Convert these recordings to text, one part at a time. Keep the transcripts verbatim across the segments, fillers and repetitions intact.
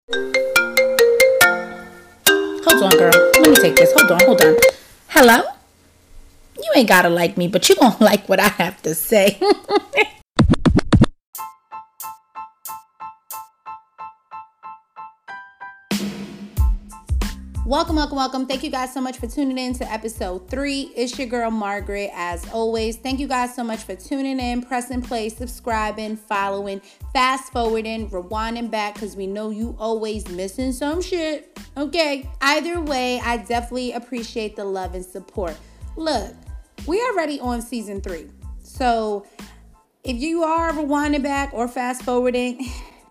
Hold on, girl. Let me take this. Hold on, hold on. Hello? You ain't gotta like me, but you gonna like what I have to say. Welcome, welcome, welcome. Thank you guys so much for tuning in to episode three. It's your girl, Margaret, as always. Thank you guys so much for tuning in, pressing play, subscribing, following, fast forwarding, rewinding back, because we know you always missing some shit. Okay. Either way, I definitely appreciate the love and support. Look, we are already on season three. So if you are rewinding back or fast forwarding,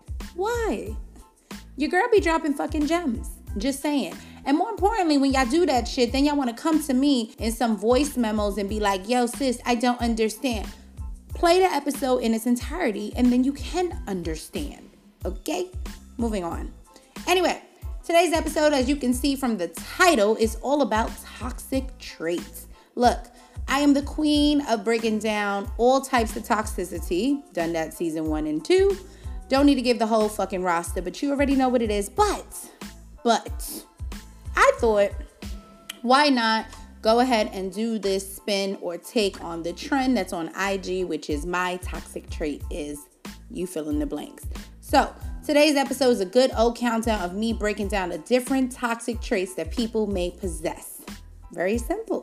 why? Your girl be dropping fucking gems. Just saying. And more importantly, when y'all do that shit, then y'all want to come to me in some voice memos and be like, yo, sis, I don't understand. Play the episode in its entirety and then you can understand. Okay? Moving on. Anyway, today's episode, as you can see from the title, is all about toxic traits. Look, I am the queen of breaking down all types of toxicity. Done that season one and two. Don't need to give the whole fucking roster, but you already know what it is. But, but... I thought, why not go ahead and do this spin or take on the trend that's on I G, which is my toxic trait is you fill in the blanks. So today's episode is a good old countdown of me breaking down the different toxic traits that people may possess. Very simple.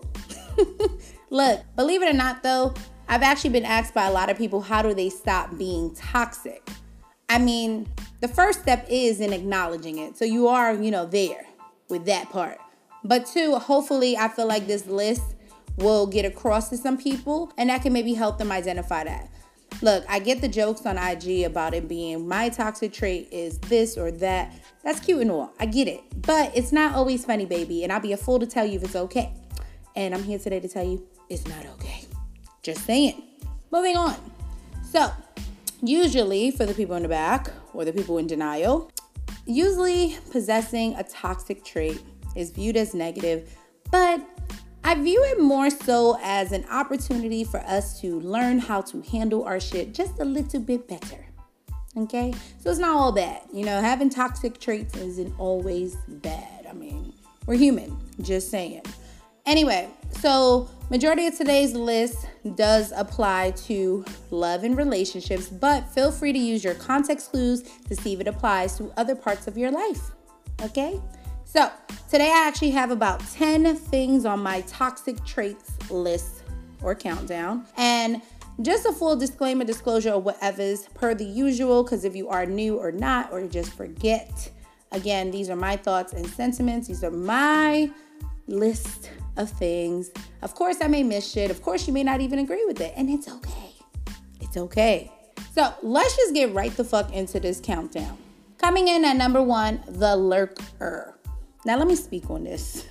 Look, believe it or not though, I've actually been asked by a lot of people, how do they stop being toxic? I mean, the first step is in acknowledging it. So you are, you know, there with that part. But two, hopefully I feel like this list will get across to some people and that can maybe help them identify that. Look, I get the jokes on I G about it being my toxic trait is this or that. That's cute and all. I get it. But it's not always funny, baby. And I'll be a fool to tell you if it's okay. And I'm here today to tell you it's not okay. Just saying. Moving on. So, usually for the people in the back or the people in denial, usually possessing a toxic trait is viewed as negative, but I view it more so as an opportunity for us to learn how to handle our shit just a little bit better. Okay? So it's not all bad. You know, having toxic traits isn't always bad. I mean, we're human. Just saying. Anyway, so majority of today's list does apply to love and relationships, but feel free to use your context clues to see if it applies to other parts of your life. Okay? So today I actually have about ten things on my toxic traits list or countdown. And just a full disclaimer, disclosure, or whatever's per the usual, because if you are new or not, or just forget, again, these are my thoughts and sentiments. These are my list of things. Of course, I may miss shit. Of course, you may not even agree with it. And it's okay. It's okay. So let's just get right the fuck into this countdown. Coming in at number one, the lurker. Now, let me speak on this.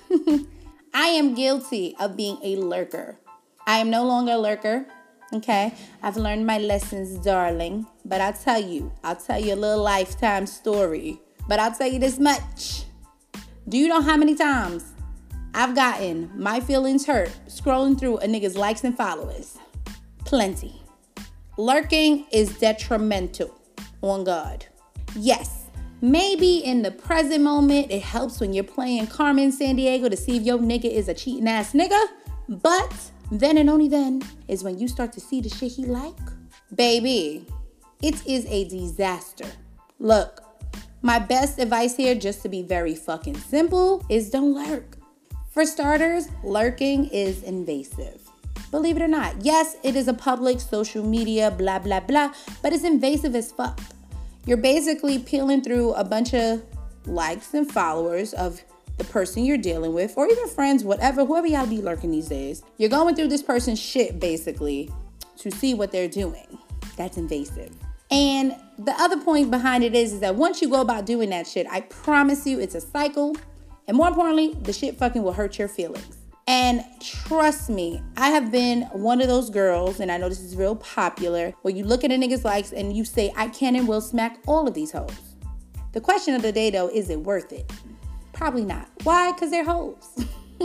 I am guilty of being a lurker. I am no longer a lurker. Okay. I've learned my lessons, darling. But I'll tell you, I'll tell you a little lifetime story. But I'll tell you this much. Do you know how many times I've gotten my feelings hurt scrolling through a nigga's likes and followers? Plenty. Lurking is detrimental on God. Yes, maybe in the present moment, it helps when you're playing Carmen Sandiego to see if your nigga is a cheating ass nigga. But then and only then is when you start to see the shit he like. Baby, it is a disaster. Look, my best advice here, just to be very fucking simple, is don't lurk. For starters, lurking is invasive. Believe it or not. Yes, it is a public social media, blah, blah, blah, but it's invasive as fuck. You're basically peeling through a bunch of likes and followers of the person you're dealing with, or even friends, whatever, whoever y'all be lurking these days. You're going through this person's shit, basically, to see what they're doing. That's invasive. And the other point behind it is, is that once you go about doing that shit, I promise you it's a cycle. And more importantly, the shit fucking will hurt your feelings. And trust me, I have been one of those girls, and I know this is real popular, where you look at a nigga's likes and you say, I can and will smack all of these hoes. The question of the day, though, is it worth it? Probably not. Why? Because they're hoes.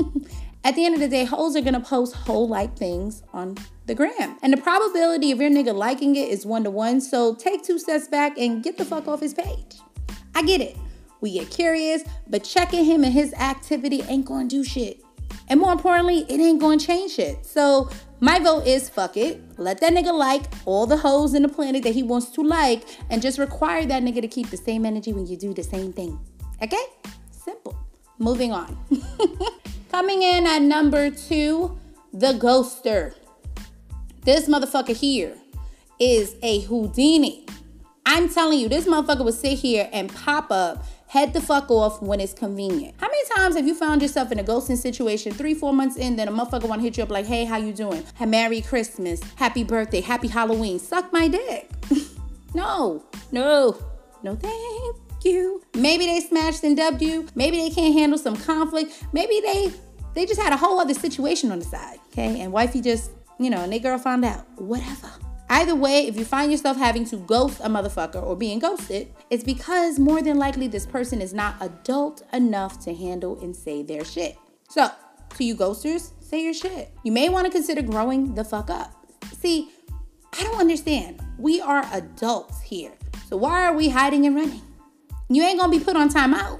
At the end of the day, hoes are going to post hoe-like things on the gram. And the probability of your nigga liking it is one to one. So take two steps back and get the fuck off his page. I get it. we get curious, but checking him and his activity ain't gonna do shit. And more importantly, it ain't gonna change shit. So my vote is fuck it. Let that nigga like all the hoes in the planet that he wants to like, and just require that nigga to keep the same energy when you do the same thing. Okay? Simple. Moving on. Coming in at number two, the ghoster. This motherfucker here is a Houdini. I'm telling you, this motherfucker will sit here and pop up, head the fuck off when it's convenient. How many times have you found yourself in a ghosting situation three, four months in, then a motherfucker want to hit you up like, hey, how you doing? Hey, Merry Christmas, happy birthday, happy Halloween, suck my dick. No, no, no thank you. Maybe they smashed and dubbed you. Maybe they can't handle some conflict. Maybe they they just had a whole other situation on the side, okay? And wifey just, you know, and they girl found out, whatever. Either way, if you find yourself having to ghost a motherfucker or being ghosted, it's because more than likely this person is not adult enough to handle and say their shit. So, to you ghosters, say your shit. You may want to consider growing the fuck up. See, I don't understand. We are adults here. So why are we hiding and running? You ain't gonna be put on timeout.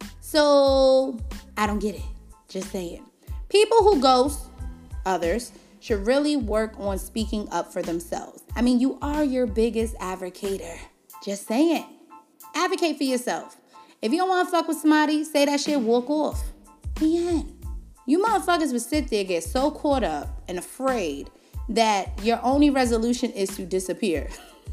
So, I don't get it. Just saying. People who ghost others should really work on speaking up for themselves. I mean, you are your biggest advocator. Just saying. Advocate for yourself. If you don't want to fuck with somebody, say that shit, walk off. The end. You motherfuckers would sit there, get so caught up and afraid that your only resolution is to disappear.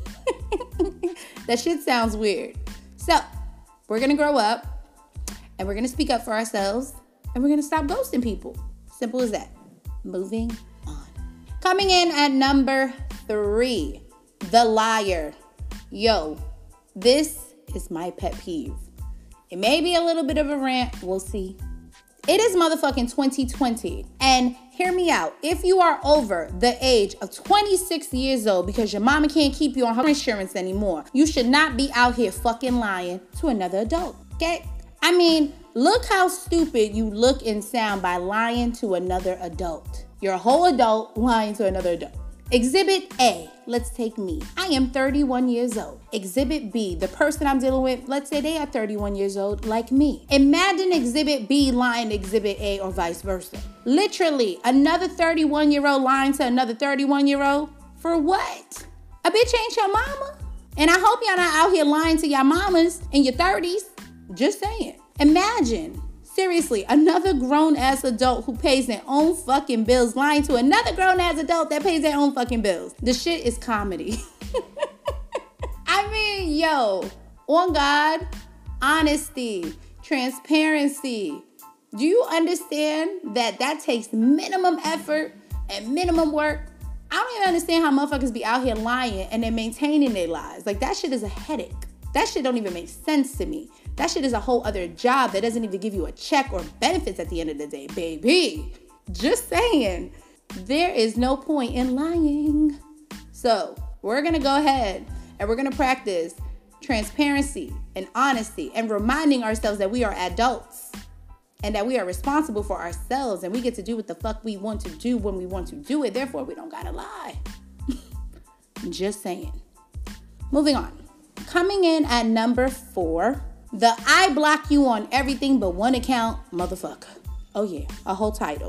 That shit sounds weird. So, we're going to grow up and we're going to speak up for ourselves and we're going to stop ghosting people. Simple as that. Moving on. Coming in at number three, the liar. Yo, this is my pet peeve. It may be a little bit of a rant. We'll see. It is motherfucking twenty twenty. And hear me out. If you are over the age of twenty-six years old because your mama can't keep you on her insurance anymore, you should not be out here fucking lying to another adult. Okay? I mean, look how stupid you look and sound by lying to another adult. You're a whole adult lying to another adult. Exhibit A, let's take me. I am thirty-one years old. Exhibit B, the person I'm dealing with, let's say they are thirty-one years old, like me. Imagine Exhibit B lying to Exhibit A or vice versa. Literally, another thirty-one-year-old lying to another thirty-one-year-old. For what? A bitch ain't your mama. And I hope y'all not out here lying to y'all mamas in your thirties. Just saying. Imagine. Seriously, another grown-ass adult who pays their own fucking bills lying to another grown-ass adult that pays their own fucking bills. The shit is comedy. I mean, yo, on God, honesty, transparency. Do you understand that that takes minimum effort and minimum work? I don't even understand how motherfuckers be out here lying and then maintaining their lies. Like, that shit is a headache. That shit don't even make sense to me. That shit is a whole other job that doesn't even give you a check or benefits at the end of the day, baby. Just saying. There is no point in lying. So we're going to go ahead and we're going to practice transparency and honesty and reminding ourselves that we are adults and that we are responsible for ourselves and we get to do what the fuck we want to do when we want to do it. Therefore, we don't got to lie. Just saying. Moving on. Coming in at number four, the I block you on everything but one account motherfucker. Oh yeah, a whole title.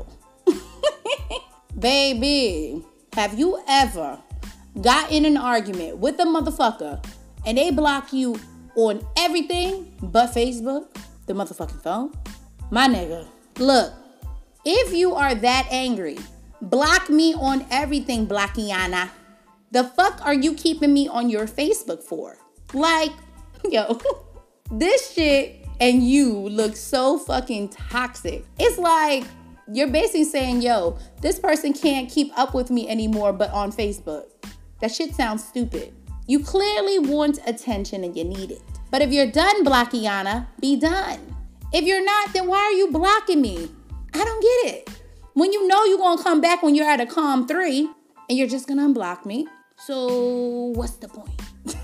Baby, have you ever got in an argument with a motherfucker and they block you on everything but Facebook, the motherfucking phone? My nigga, look, if you are that angry, block me on everything, Blackiana. The fuck are you keeping me on your Facebook for? Like, yo, this shit and you look so fucking toxic. It's like you're basically saying, yo, this person can't keep up with me anymore but on Facebook. That shit sounds stupid. You clearly want attention and you need it. But if you're done, Blackiana, be done. If you're not, then why are you blocking me? I don't get it. When you know you're gonna come back when you're at a calm three and you're just gonna unblock me. So what's the point?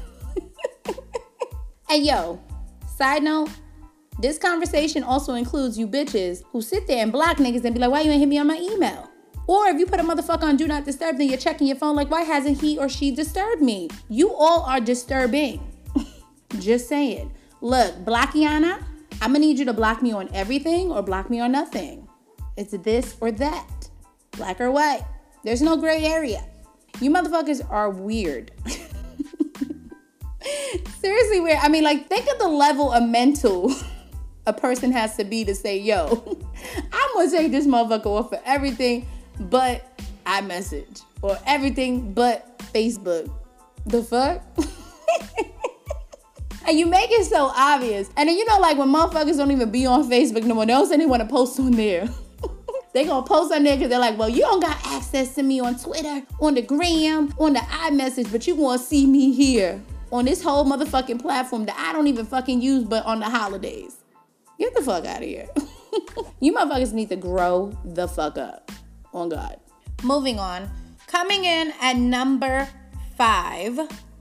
Hey, yo, side note, this conversation also includes you bitches who sit there and block niggas and be like, why you ain't hit me on my email? Or if you put a motherfucker on Do Not Disturb, then you're checking your phone like, why hasn't he or she disturbed me? You all are disturbing. Just saying. Look, Blockiana, I'm gonna need you to block me on everything or block me on nothing. It's this or that. Black or white. There's no gray area. You motherfuckers are weird. Seriously weird. I mean, like, think of the level of mental a person has to be to say, yo, I'm gonna take this motherfucker off for everything but iMessage or everything but Facebook. The fuck? And you make it so obvious. And then, you know, like when motherfuckers don't even be on Facebook no more, they don't say they want to post on there. They gonna post on there because they're like, well, you don't got access to me on Twitter, on the gram, on the iMessage, but you wanna see me here on this whole motherfucking platform that I don't even fucking use but on the holidays. Get the fuck out of here. You motherfuckers need to grow the fuck up. On God. Moving on. Coming in at number five,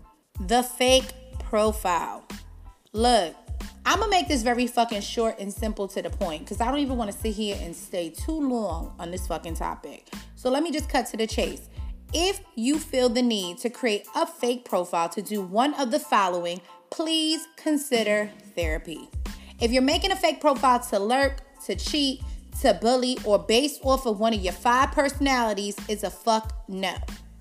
the fake profile. Look, I'm gonna make this very fucking short and simple to the point because I don't even want to sit here and stay too long on this fucking topic. So let me just cut to the chase. If you feel the need to create a fake profile to do one of the following, please consider therapy. If you're making a fake profile to lurk, to cheat, to bully, or based off of one of your five personalities, is a fuck no.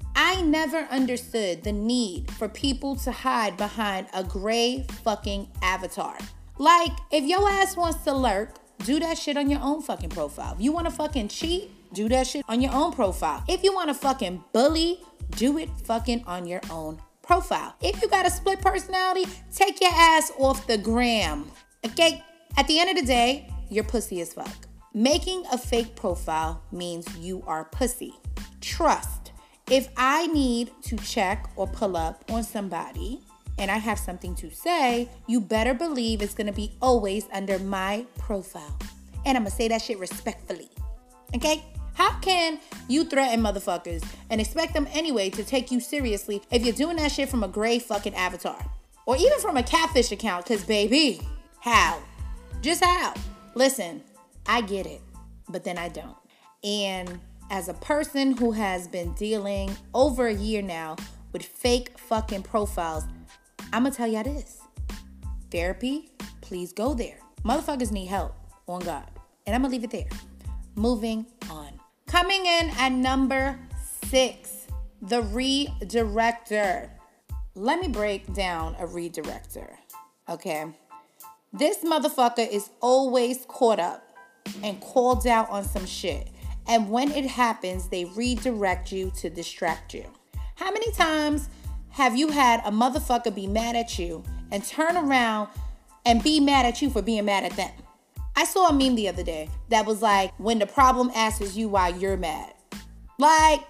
I never understood the need for people to hide behind a gray fucking avatar. Like, if your ass wants to lurk, do that shit on your own fucking profile. If you want to fucking cheat, do that shit on your own profile. If you want to fucking bully, do it fucking on your own profile. If you got a split personality, take your ass off the gram. Okay? At the end of the day, you're pussy as fuck. Making a fake profile means you are pussy. Trust. If I need to check or pull up on somebody and I have something to say, you better believe it's gonna be always under my profile. And I'm gonna say that shit respectfully. Okay? How can you threaten motherfuckers and expect them anyway to take you seriously if you're doing that shit from a gray fucking avatar? Or even from a catfish account, cause baby, how? Just how? Listen, I get it, but then I don't. And as a person who has been dealing over a year now with fake fucking profiles, I'm gonna tell y'all this. Therapy, please go there. Motherfuckers need help, on God. And I'm gonna leave it there. Moving on. Coming in at number six, the redirector. Let me break down a redirector, okay? This motherfucker is always caught up and called out on some shit. And when it happens, they redirect you to distract you. How many times have you had a motherfucker be mad at you and turn around and be mad at you for being mad at them? I saw a meme the other day that was like, when the problem asks you why you're mad. Like,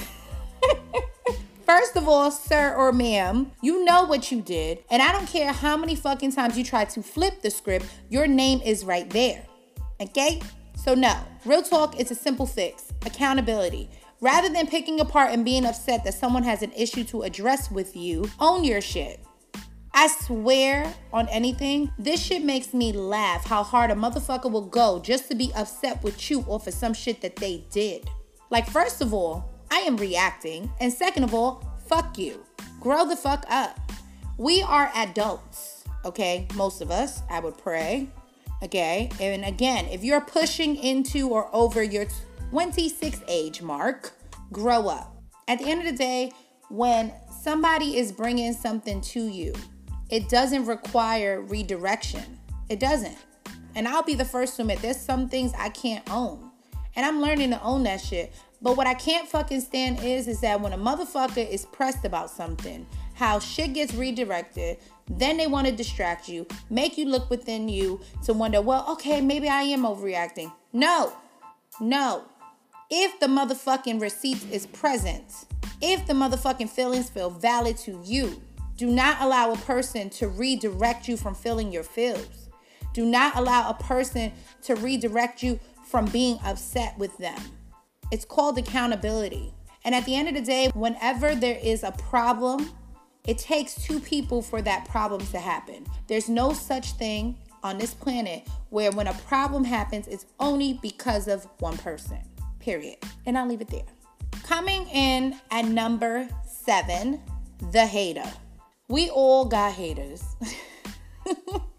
first of all, sir or ma'am, you know what you did. And I don't care how many fucking times you try to flip the script, your name is right there. Okay? So no, real talk, it's a simple fix. Accountability. Rather than picking apart and being upset that someone has an issue to address with you, own your shit. I swear on anything, this shit makes me laugh how hard a motherfucker will go just to be upset with you off of some shit that they did. Like, first of all, I am reacting. And second of all, fuck you. Grow the fuck up. We are adults, okay? Most of us, I would pray. Okay, and again, if you're pushing into or over your twenty-six age mark, grow up. At the end of the day, when somebody is bringing something to you, it doesn't require redirection. It doesn't. And I'll be the first to admit there's some things I can't own. And I'm learning to own that shit. But what I can't fucking stand is, is that when a motherfucker is pressed about something, how shit gets redirected, then they want to distract you, make you look within you to wonder, well, okay, maybe I am overreacting. No, no. If the motherfucking receipt is present, if the motherfucking feelings feel valid to you, do not allow a person to redirect you from feeling your feels. Do not allow a person to redirect you from being upset with them. It's called accountability. And at the end of the day, whenever there is a problem, it takes two people for that problem to happen. There's no such thing on this planet where when a problem happens, it's only because of one person, period. And I'll leave it there. Coming in at number seven, the hater. We all got haters.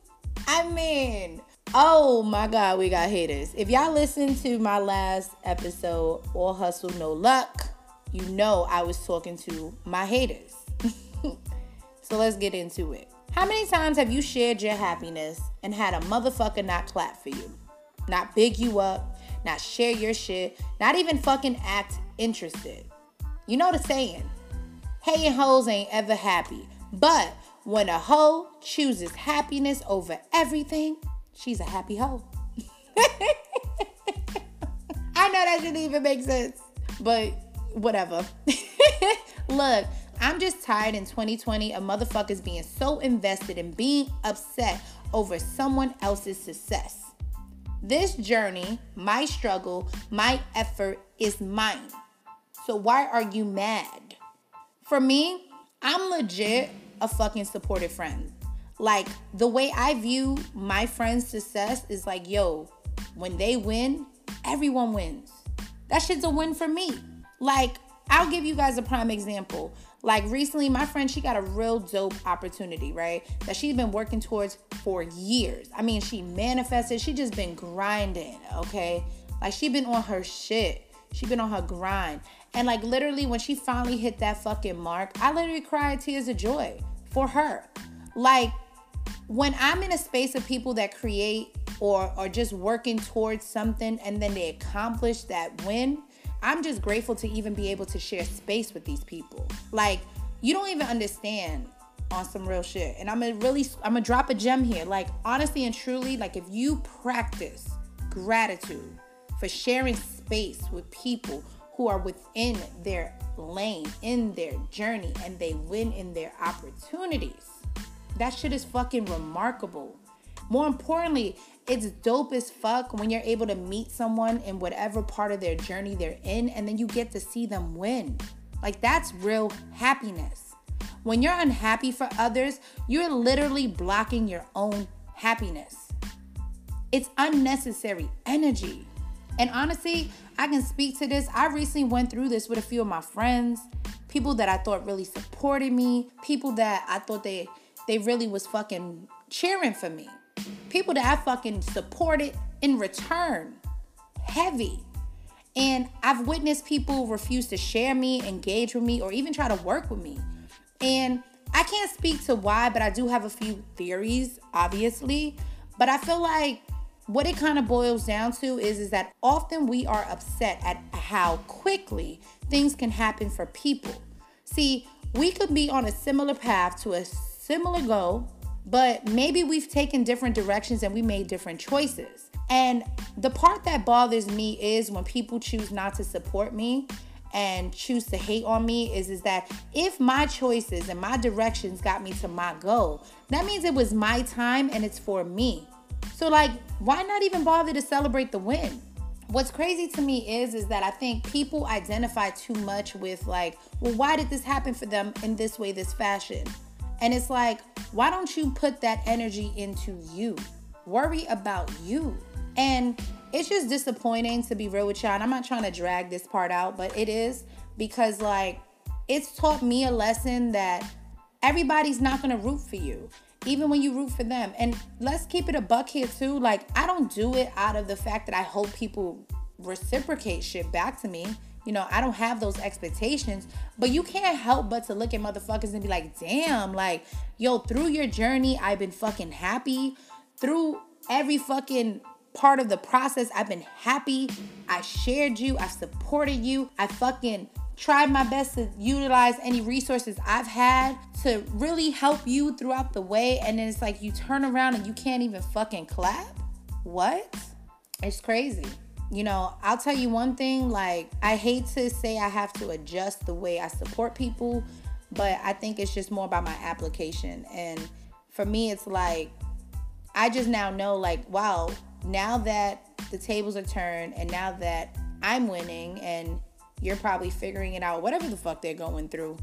I mean, oh my God, we got haters. If y'all listened to my last episode, All Hustle, No Luck, you know I was talking to my haters. So let's get into it. How many times have you shared your happiness and had a motherfucker not clap for you? Not big you up, not share your shit, not even fucking act interested. You know the saying, hating hoes ain't ever happy. But when a hoe chooses happiness over everything, she's a happy hoe. I know that didn't even make sense, but whatever. Look, I'm just tired in twenty twenty of motherfuckers being so invested in being upset over someone else's success. This journey, my struggle, my effort is mine. So why are you mad? For me, I'm legit a fucking supportive friend. Like, the way I view my friend's success is like, yo, when they win, everyone wins. That shit's a win for me. Like, I'll give you guys a prime example. Like, recently, my friend, she got a real dope opportunity, right? That she's been working towards for years. I mean, she manifested. She just been grinding, okay? Like, she been on her shit. She been on her grind. And, like, literally, when she finally hit that fucking mark, I literally cried tears of joy for her. Like, when I'm in a space of people that create or are just working towards something and then they accomplish that win, I'm just grateful to even be able to share space with these people. Like, you don't even understand on some real shit. And I'm gonna really, I'm gonna drop a gem here. Like, honestly and truly, like, if you practice gratitude for sharing space with people who are within their lane, in their journey, and they win in their opportunities, that shit is fucking remarkable. More importantly, it's dope as fuck when you're able to meet someone in whatever part of their journey they're in, and then you get to see them win. Like, that's real happiness. When you're unhappy for others, you're literally blocking your own happiness. It's unnecessary energy. And honestly, I can speak to this. I recently went through this with a few of my friends, people that I thought really supported me, people that I thought they they really was fucking cheering for me. People that I fucking supported in return. Heavy. And I've witnessed people refuse to share me, engage with me, or even try to work with me. And I can't speak to why, but I do have a few theories, obviously. But I feel like what it kind of boils down to is, is that often we are upset at how quickly things can happen for people. See, we could be on a similar path to a similar goal, but maybe we've taken different directions and we made different choices. And the part that bothers me is when people choose not to support me and choose to hate on me is, is that if my choices and my directions got me to my goal, that means it was my time and it's for me. So, like, why not even bother to celebrate the win? What's crazy to me is, is that I think people identify too much with, like, well, why did this happen for them in this way, this fashion? And it's like, why don't you put that energy into you? Worry about you. And it's just disappointing, to be real with y'all. And I'm not trying to drag this part out, but it is, because, like, it's taught me a lesson that everybody's not going to root for you, even when you root for them. And let's keep it a buck here too. Like, I don't do it out of the fact that I hope people reciprocate shit back to me. You know, I don't have those expectations, but you can't help but to look at motherfuckers and be like, damn, like, yo, through your journey, I've been fucking happy. Through every fucking part of the process, I've been happy. I shared you. I supported you. I fucking tried my best to utilize any resources I've had to really help you throughout the way. And then it's like you turn around and you can't even fucking clap? What? It's crazy. You know, I'll tell you one thing, like, I hate to say I have to adjust the way I support people, but I think it's just more about my application. And for me, it's like, I just now know, like, wow, now that the tables are turned and now that I'm winning and you're probably figuring it out, whatever the fuck they're going through,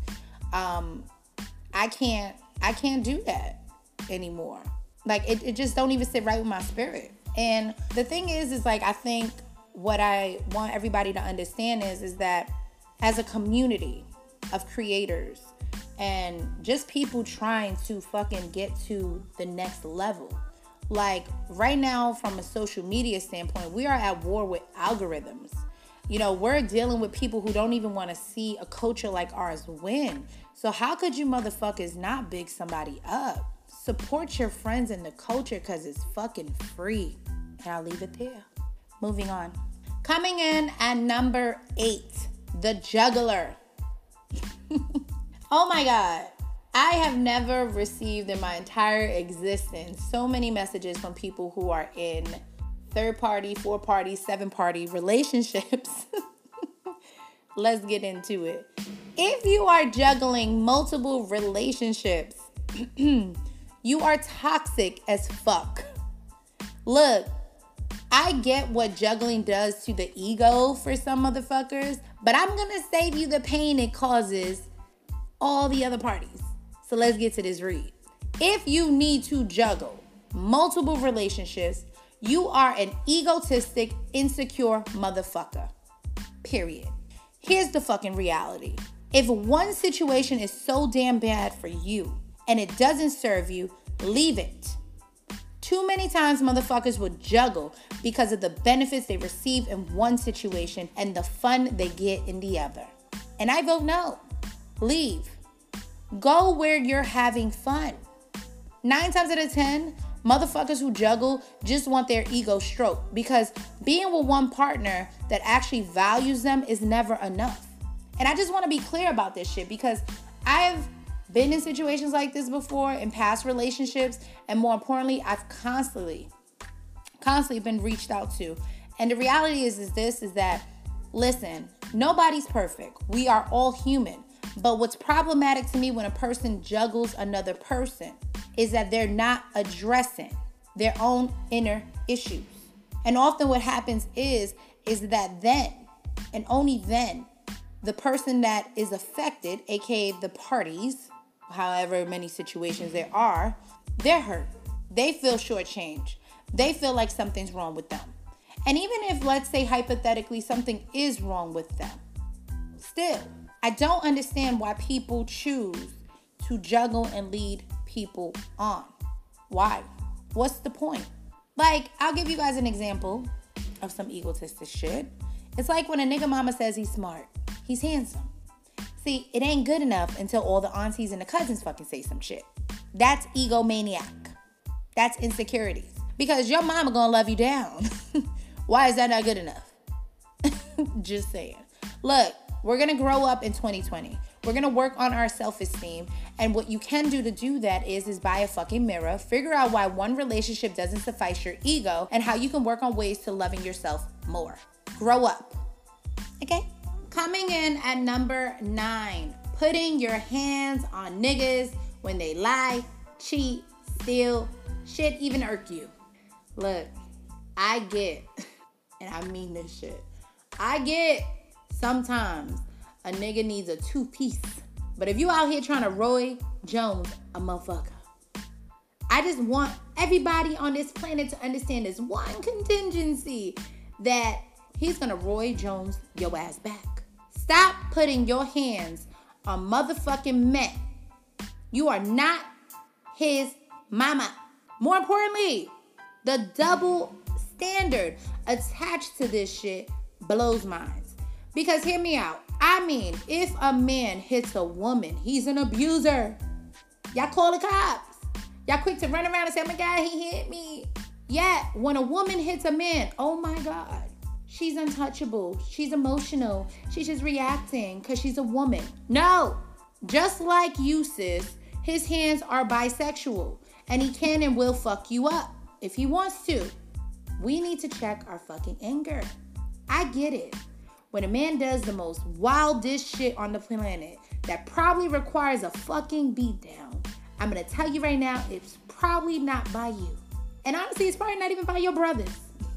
um, I can't, I can't do that anymore. Like, it, it just don't even sit right with my spirit. And the thing is, is like, I think what I want everybody to understand is, is that as a community of creators and just people trying to fucking get to the next level, Like right now, from a social media standpoint, we are at war with algorithms. You know, we're dealing with people who don't even want to see a culture like ours win. So how could you motherfuckers not big somebody up? Support your friends in the culture because it's fucking free. And I'll leave it there. Moving on. Coming in at number eight, the juggler. Oh my God. I have never received in my entire existence so many messages from people who are in third party, four party, seven party relationships. Let's get into it. If you are juggling multiple relationships, you are toxic as fuck. Look, I get what juggling does to the ego for some motherfuckers, but I'm gonna save you the pain it causes all the other parties. So let's get to this read. If you need to juggle multiple relationships, you are an egotistic, insecure motherfucker. Period. Here's the fucking reality. If one situation is so damn bad for you and it doesn't serve you, leave it. Too many times motherfuckers will juggle because of the benefits they receive in one situation and the fun they get in the other. And I vote no. Leave. Go where you're having fun. Nine times out of ten, motherfuckers who juggle just want their ego stroked because being with one partner that actually values them is never enough. And I just want to be clear about this shit because I've been in situations like this before in past relationships, and more importantly, I've constantly, constantly been reached out to. And the reality is, is this, is that, listen, nobody's perfect. We are all human. But what's problematic to me when a person juggles another person is that they're not addressing their own inner issues. And often what happens is, is that then, and only then, the person that is affected, aka the parties, however many situations there are, they're hurt. They feel shortchanged. They feel like something's wrong with them. And even if, let's say, hypothetically, something is wrong with them, still, I don't understand why people choose to juggle and lead people on. Why? What's the point? Like, I'll give you guys an example of some egotistic shit. It's like when a nigga mama says he's smart, he's handsome. See, it ain't good enough until all the aunties and the cousins fucking say some shit. That's egomaniac. That's insecurities. Because your mama gonna love you down. Why is that not good enough? Just saying. Look, we're gonna grow up in twenty twenty. We're gonna work on our self-esteem. And what you can do to do that is, is buy a fucking mirror, figure out why one relationship doesn't suffice your ego, and how you can work on ways to loving yourself more. Grow up. Okay? Coming in at number nine, putting your hands on niggas when they lie, cheat, steal, shit even irk you. Look, I get, and I mean this shit, I get sometimes a nigga needs a two-piece. But if you out here trying to Roy Jones a motherfucker, I just want everybody on this planet to understand this one contingency, that he's gonna Roy Jones your ass back. Stop putting your hands on motherfucking men. You are not his mama. More importantly, the double standard attached to this shit blows minds. Because hear me out. I mean, if a man hits a woman, he's an abuser. Y'all call the cops. Y'all quick to run around and say, oh my God, he hit me. Yeah, when a woman hits a man, oh my God, she's untouchable. She's emotional. She's just reacting because she's a woman. No, just like you, sis, his hands are bisexual and he can and will fuck you up if he wants to. We need to check our fucking anger. I get it. When a man does the most wildest shit on the planet that probably requires a fucking beatdown, I'm gonna tell you right now, it's probably not by you. And honestly, it's probably not even by your brothers.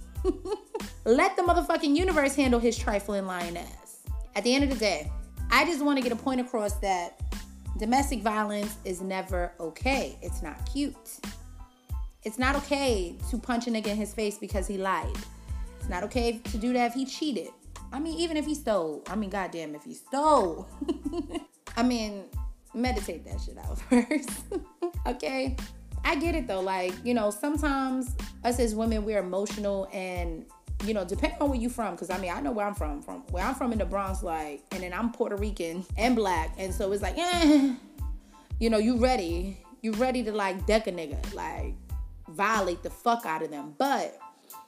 Let the motherfucking universe handle his trifling lying ass. At the end of the day, I just want to get a point across that domestic violence is never okay. It's not cute. It's not okay to punch a nigga in his face because he lied. It's not okay to do that if he cheated. I mean, even if he stole. I mean, goddamn, if he stole. I mean, meditate that shit out first. Okay? I get it though. Like, you know, sometimes us as women, we're emotional and, you know, depending on where you from. Because, I mean, I know where I'm from. From where I'm from in the Bronx, like, and then I'm Puerto Rican and black. And so it's like, eh, you know, you ready. You ready to, like, deck a nigga. Like, violate the fuck out of them. But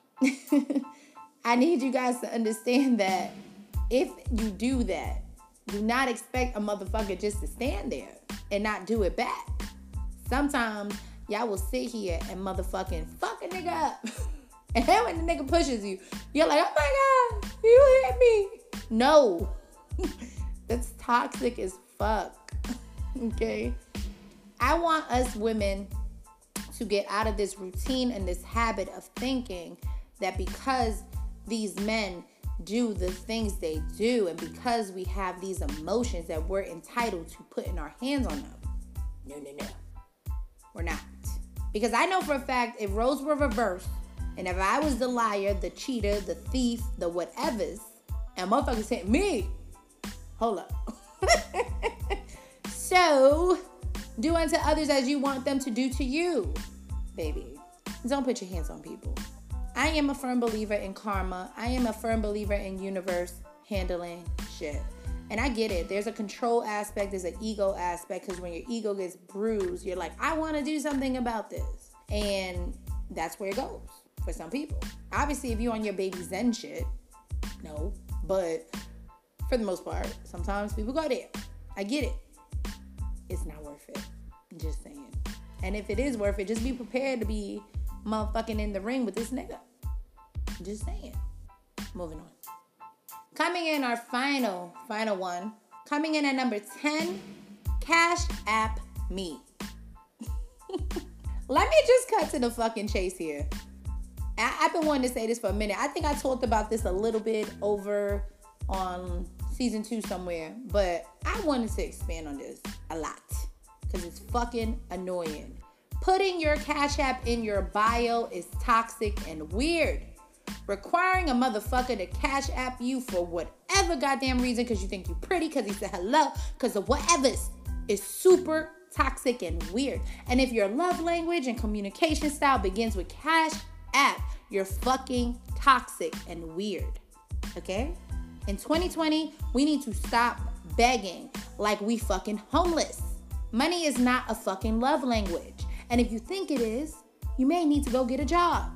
I need you guys to understand that if you do that, do not expect a motherfucker just to stand there and not do it back. Sometimes y'all will sit here and motherfucking fuck a nigga up. And then when the nigga pushes you, you're like, oh my God, you hit me. No. That's toxic as fuck. Okay? I want us women to get out of this routine and this habit of thinking that because these men do the things they do and because we have these emotions that we're entitled to putting our hands on them. No, no, no. We're not. Because I know for a fact if roles were reversed and if I was the liar, the cheater, the thief, the whatevers, and motherfuckers hit me, hold up. So, do unto others as you want them to do to you, baby. Don't put your hands on people. I am a firm believer in karma. I am a firm believer in universe handling shit. And I get it. There's a control aspect. There's an ego aspect. Because when your ego gets bruised, you're like, I want to do something about this. And that's where it goes for some people. Obviously, if you're on your baby Zen shit, no. But for the most part, sometimes people go there. I get it. It's not worth it. I'm just saying. And if it is worth it, just be prepared to be motherfucking in the ring with this nigga. Just saying. Moving on. Coming in our final, final one. Coming in at number ten, Cash App Me. Let me just cut to the fucking chase here. I, I've been wanting to say this for a minute. I think I talked about this a little bit over on season two somewhere, but I wanted to expand on this a lot because it's fucking annoying. Putting your Cash App in your bio is toxic and weird. Requiring a motherfucker to Cash App you for whatever goddamn reason because you think you pretty, because he said hello, because of whatever is super toxic and weird. And if your love language and communication style begins with Cash App, you're fucking toxic and weird. Okay? In twenty twenty, we need to stop begging like we fucking homeless. Money is not a fucking love language. And if you think it is, you may need to go get a job.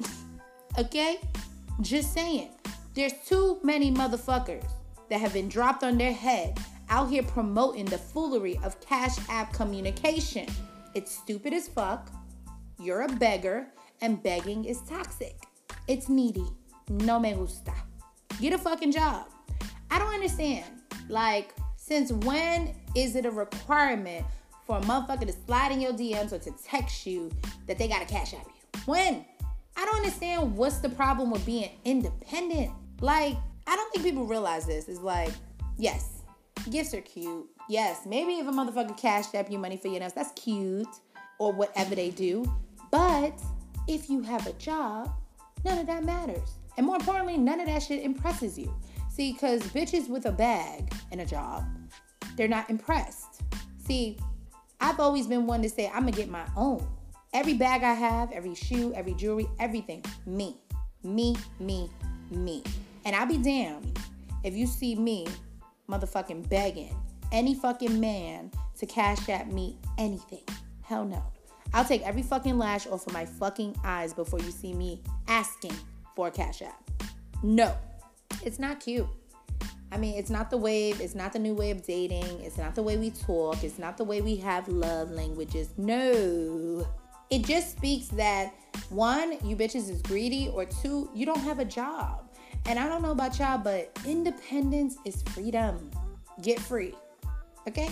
Okay? Just saying. There's too many motherfuckers that have been dropped on their head out here promoting the foolery of Cash App communication. It's stupid as fuck. You're a beggar, and begging is toxic. It's needy. No me gusta. Get a fucking job. I don't understand. Like, since when is it a requirement for a motherfucker to slide in your D Ms or to text you that they gotta Cash App you? When? I don't understand what's the problem with being independent. Like, I don't think people realize this. It's like, yes, gifts are cute. Yes, maybe if a motherfucker Cash App you money for your nails, that's cute. Or whatever they do. But if you have a job, none of that matters. And more importantly, none of that shit impresses you. See, because bitches with a bag and a job, they're not impressed. See, I've always been one to say, I'm going to get my own. Every bag I have, every shoe, every jewelry, everything, me. Me, me, me. And I'll be damned if you see me motherfucking begging any fucking man to Cash App me anything. Hell no. I'll take every fucking lash off of my fucking eyes before you see me asking for a Cash App. No. It's not cute. I mean, it's not the wave. It's not the new way of dating. It's not the way we talk. It's not the way we have love languages. No. It just speaks that, one, you bitches is greedy, or two, you don't have a job. And I don't know about y'all, but independence is freedom. Get free. Okay?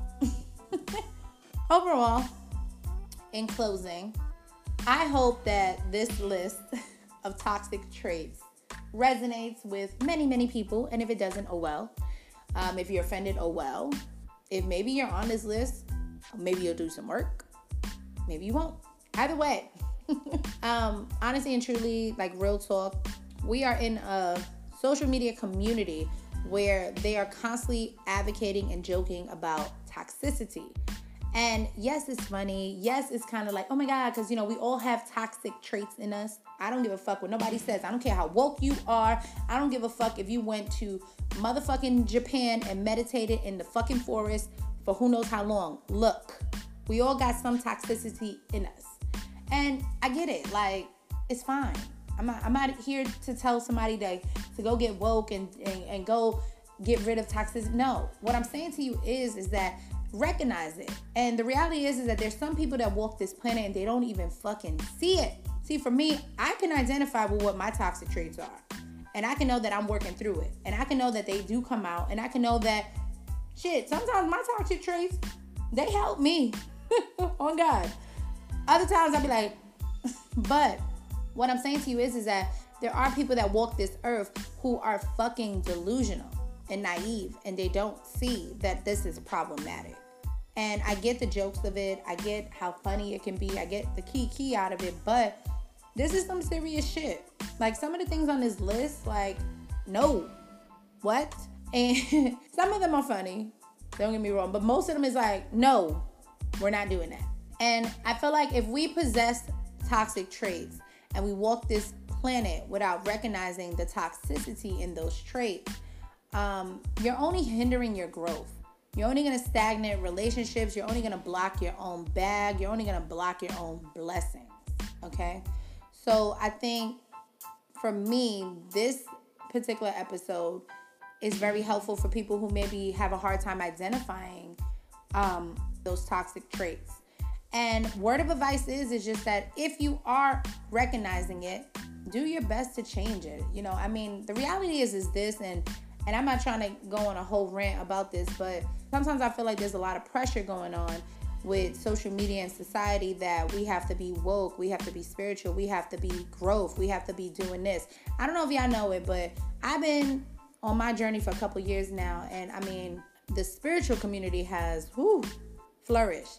Overall, in closing, I hope that this list of toxic traits resonates with many, many people. And if it doesn't, oh well. Um, if you're offended, oh well. If maybe you're on this list, maybe you'll do some work. Maybe you won't. Either way. um, honestly and truly, like real talk, we are in a social media community where they are constantly advocating and joking about toxicity. And yes, it's funny. Yes, it's kind of like, oh my God, because, you know, we all have toxic traits in us. I don't give a fuck what nobody says. I don't care how woke you are. I don't give a fuck if you went to motherfucking Japan and meditated in the fucking forest for who knows how long. Look, we all got some toxicity in us. And I get it. Like, it's fine. I'm not, I'm not here to tell somebody to, to go get woke and, and, and go get rid of toxicity. No. What I'm saying to you is, is that recognize it. And the reality is, is that there's some people that walk this planet and they don't even fucking see it. See, for me, I can identify with what my toxic traits are. And I can know that I'm working through it. And I can know that they do come out. And I can know that, shit, sometimes my toxic traits, they help me. On God. Other times I'll be like, but what I'm saying to you is, is that there are people that walk this earth who are fucking delusional and naive. And they don't see that this is problematic. And I get the jokes of it. I get how funny it can be. I get the key key out of it. But this is some serious shit. Like, some of the things on this list, like, no. What? And some of them are funny. Don't get me wrong. But most of them is like, no, we're not doing that. And I feel like if we possess toxic traits and we walk this planet without recognizing the toxicity in those traits, um, you're only hindering your growth. You're only going to stagnate relationships. You're only going to block your own bag. You're only going to block your own blessings. Okay? So I think for me, this particular episode is very helpful for people who maybe have a hard time identifying um, those toxic traits. And word of advice is, is just that if you are recognizing it, do your best to change it. You know, I mean, the reality is, is this, and And I'm not trying to go on a whole rant about this, but sometimes I feel like there's a lot of pressure going on with social media and society that we have to be woke, we have to be spiritual, we have to be growth, we have to be doing this. I don't know if y'all know it, but I've been on my journey for a couple years now. And I mean, the spiritual community has whew, flourished.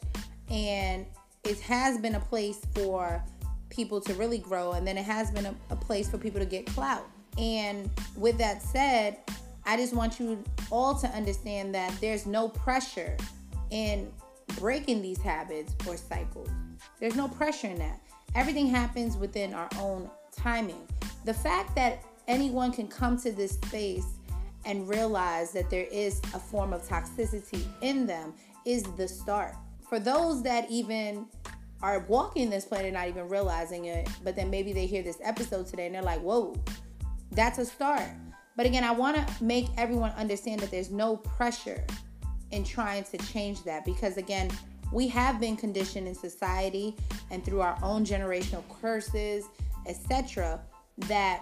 And it has been a place for people to really grow. And then it has been a, a place for people to get clout. And with that said, I just want you all to understand that there's no pressure in breaking these habits or cycles. There's no pressure in that. Everything happens within our own timing. The fact that anyone can come to this space and realize that there is a form of toxicity in them is the start. For those that even are walking this planet not even realizing it, but then maybe they hear this episode today and they're like, whoa, that's a start. But again, I want to make everyone understand that there's no pressure in trying to change that, because again, we have been conditioned in society and through our own generational curses, et cetera, that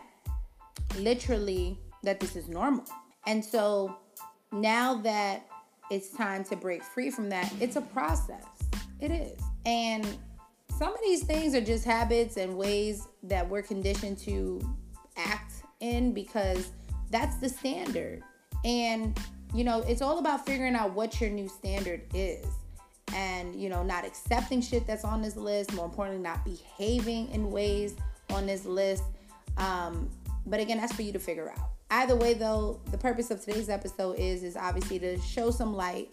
literally that this is normal. And so now that it's time to break free from that, it's a process. It is. And some of these things are just habits and ways that we're conditioned to act in because that's the standard. And, you know, it's all about figuring out what your new standard is. And, you know, not accepting shit that's on this list. More importantly, not behaving in ways on this list. Um, but again, that's for you to figure out. Either way, though, the purpose of today's episode is, is obviously to show some light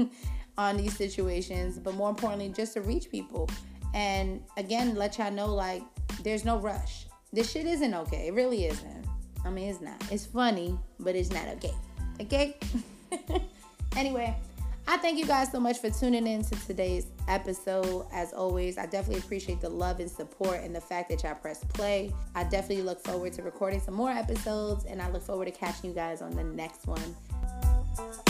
on these situations. But more importantly, just to reach people. And again, let y'all know, like, there's no rush. This shit isn't okay. It really isn't. I mean, it's not. It's funny, but it's not okay. Okay? Anyway, I thank you guys so much for tuning in to today's episode. As always, I definitely appreciate the love and support and the fact that y'all press play. I definitely look forward to recording some more episodes, and I look forward to catching you guys on the next one.